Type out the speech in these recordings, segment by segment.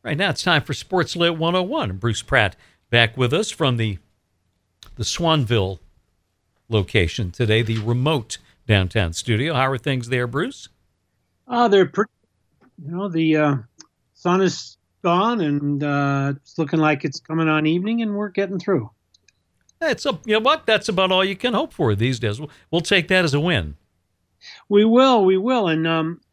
Right now it's time for Sports Lit 101. Bruce Pratt back with us from the Swanville location today, the remote downtown studio. How are things there, Bruce? They're pretty, the sun is gone and it's looking like it's coming on evening and we're getting through. You know what? That's about all you can hope for these days. We'll take that as a win. We will. And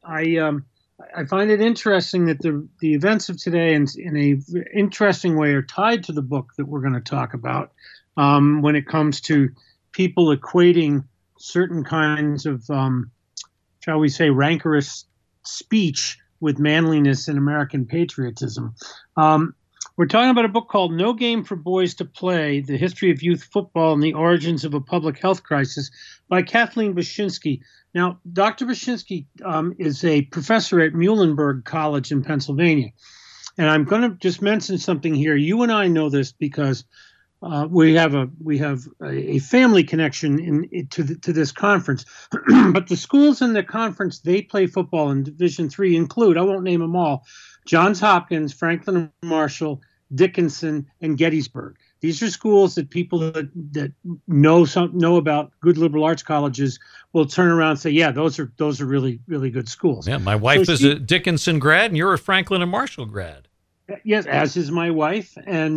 I find it interesting that the events of today in a interesting way are tied to the book that we're going to talk about when it comes to people equating certain kinds of, shall we say, rancorous speech with manliness and American patriotism. We're talking about a book called No Game for Boys to Play, The History of Youth Football and the Origins of a Public Health Crisis by Kathleen Bashinsky. Now, Dr. Bashinsky is a professor at Muhlenberg College in Pennsylvania. And I'm going to just mention something here. You and I know this because we have a family connection to this conference. But the schools in the conference, they play football in Division III include, I won't name them all, Johns Hopkins, Franklin Marshall, Dickinson, and Gettysburg. These are schools that people that know about good liberal arts colleges will turn around and say, yeah, those are really, really good schools. Yeah, my wife is a Dickinson grad, and you're a Franklin and Marshall grad. Yes, as is my wife, and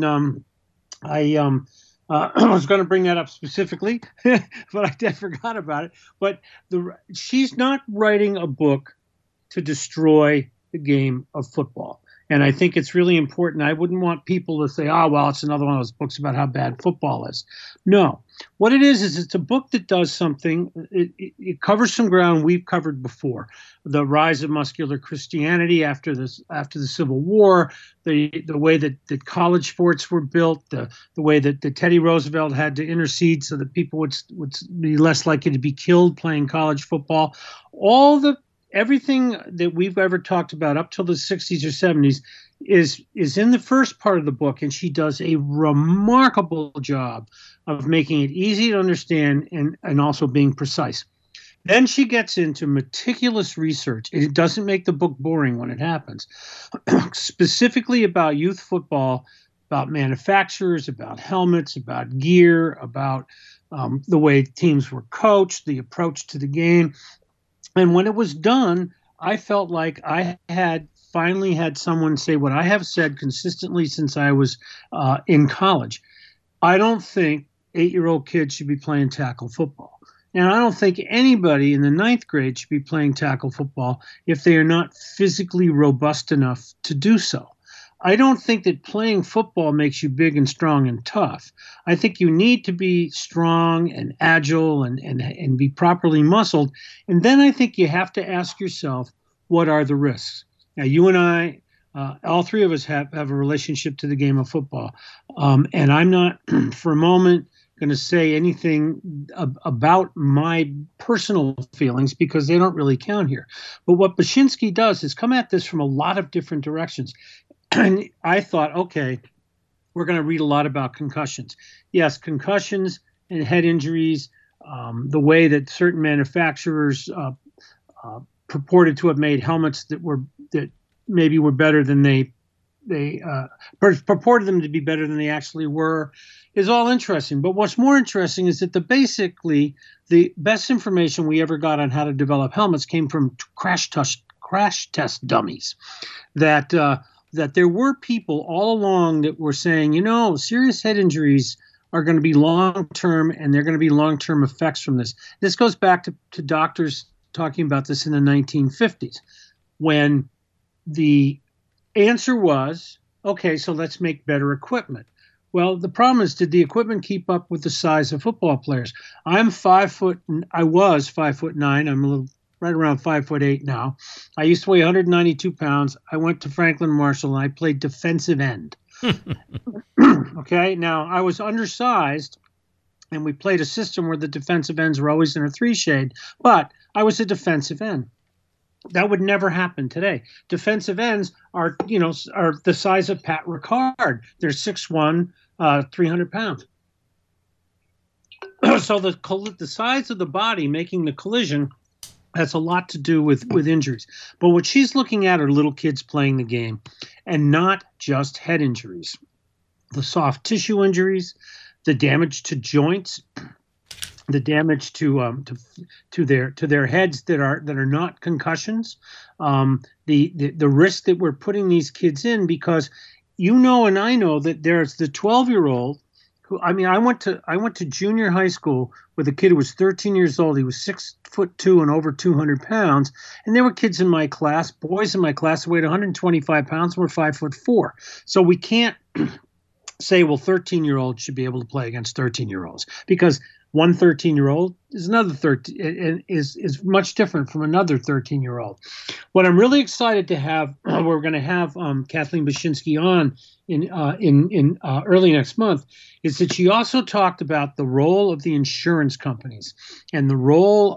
I was going to bring that up specifically, but I forgot about it. But she's not writing a book to destroy the game of football. And I think it's really important. I wouldn't want people to say, oh, well, it's another one of those books about how bad football is. No. What it is it's a book that does something. It covers some ground we've covered before. The rise of muscular Christianity after the Civil War, the way that college sports were built, the way that Teddy Roosevelt had to intercede so that people would be less likely to be killed playing college football. Everything that we've ever talked about up till the 60s or 70s is in the first part of the book, and she does a remarkable job of making it easy to understand and also being precise. Then she gets into meticulous research. It doesn't make the book boring when it happens, specifically about youth football, about manufacturers, about helmets, about gear, about the way teams were coached, the approach to the game. And when it was done, I felt like I had finally had someone say what I have said consistently since I was in college. I don't think 8-year-old kids should be playing tackle football. And I don't think anybody in the 9th grade should be playing tackle football if they are not physically robust enough to do so. I don't think that playing football makes you big and strong and tough. I think you need to be strong and agile and be properly muscled. And then I think you have to ask yourself, what are the risks? Now, you and I, all three of us have a relationship to the game of football. And I'm not for a moment going to say anything about my personal feelings because they don't really count here. But what Bashinsky does is come at this from a lot of different directions. And I thought, okay, we're going to read a lot about concussions. Yes, concussions and head injuries, the way that certain manufacturers purported to have made helmets that maybe were better than they purported them to be better than they actually were, is all interesting. But what's more interesting is that basically the best information we ever got on how to develop helmets came from crash test dummies. That there were people all along that were saying, serious head injuries are going to be long-term and there are going to be long-term effects from this. This goes back to doctors talking about this in the 1950s when the answer was, okay, so let's make better equipment. Well, the problem is, did the equipment keep up with the size of football players? I was 5'9". I'm a little right around 5'8" now. I used to weigh 192 pounds. I went to Franklin Marshall and I played defensive end. Okay. Now I was undersized and we played a system where the defensive ends were always in a 3 shade, but I was a defensive end. That would never happen today. Defensive ends are the size of Pat Ricard. They're 6'1", 300 pounds. So the size of the body making the collision has a lot to do with injuries. But what she's looking at are little kids playing the game, and not just head injuries. The soft tissue injuries, the damage to joints, the damage to their heads that are not concussions, the risk that we're putting these kids in, because and I know that there's the 12-year-old who, I mean, I went to junior high school with a kid who was 13 years old. He was 6'2" and over 200 pounds, and there were kids in my class, boys in my class, who weighed 125 pounds and were 5'4". So we can't say, well, 13-year-olds should be able to play against 13-year-olds, because one 13-year-old is another 13 is much different from another 13-year-old. What I'm really excited to have, we're going to have Kathleen Bashinsky on in early next month, is that she also talked about the role of the insurance companies and the role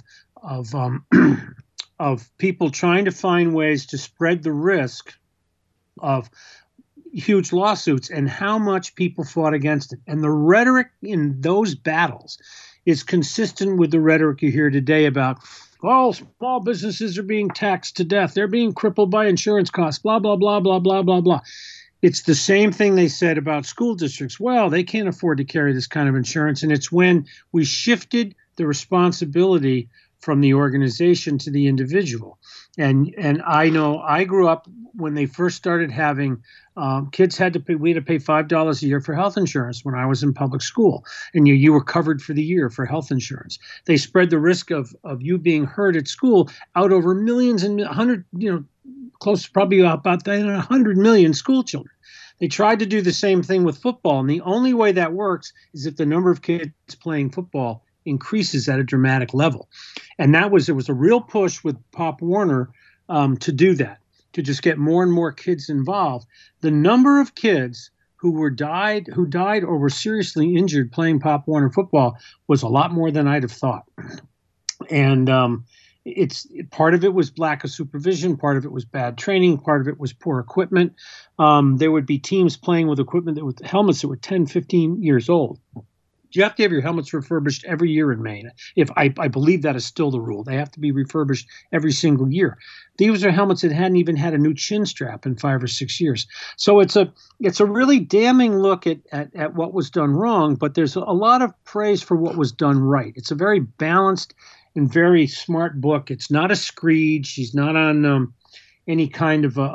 of people trying to find ways to spread the risk of huge lawsuits, and how much people fought against it. And the rhetoric in those battles is consistent with the rhetoric you hear today about, oh, small businesses are being taxed to death. They're being crippled by insurance costs, blah, blah, blah, blah, blah, blah, blah. It's the same thing they said about school districts. Well, they can't afford to carry this kind of insurance. And it's when we shifted the responsibility from the organization to the individual. And I know I grew up when they first started having kids we had to pay $5 a year for health insurance when I was in public school, and you were covered for the year for health insurance. They spread the risk of you being hurt at school out over millions and close to probably about 100 million school children. They tried to do the same thing with football, and the only way that works is if the number of kids playing football increases at a dramatic level. And there was a real push with Pop Warner to do that, to just get more and more kids involved. The number of kids who died or were seriously injured playing Pop Warner football was a lot more than I'd have thought. And it's part of it was lack of supervision, part of it was bad training, part of it was poor equipment. There would be teams playing with equipment with helmets that were 10, 15 years old. You have to have your helmets refurbished every year in Maine. If I believe that is still the rule. They have to be refurbished every single year. These are helmets that hadn't even had a new chin strap in 5 or 6 years. So it's a really damning look at what was done wrong, but there's a lot of praise for what was done right. It's a very balanced and very smart book. It's not a screed. She's not on any kind of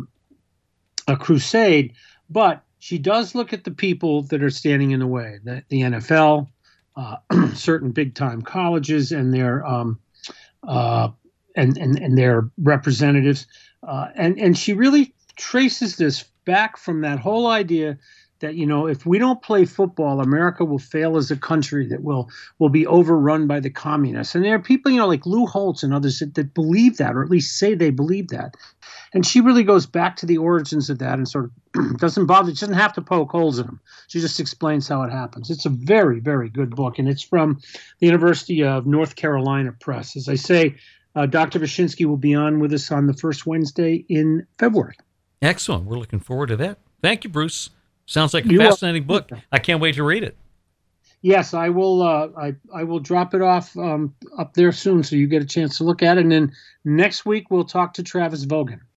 a crusade, but she does look at the people that are standing in the way, the NFL, certain big-time colleges and their and their representatives, and she really traces this back from that whole idea that, if we don't play football, America will fail as a country, that will be overrun by the communists. And there are people, like Lou Holtz and others that believe that, or at least say they believe that. And she really goes back to the origins of that and sort of doesn't bother. She doesn't have to poke holes in them. She just explains how it happens. It's a very, very good book, and it's from the University of North Carolina Press. As I say, Dr. Bashinsky will be on with us on the first Wednesday in February. Excellent. We're looking forward to that. Thank you, Bruce. Sounds like a fascinating book. I can't wait to read it. Yes, I will. I will drop it off up there soon, so you get a chance to look at it. And then next week we'll talk to Travis Vogan.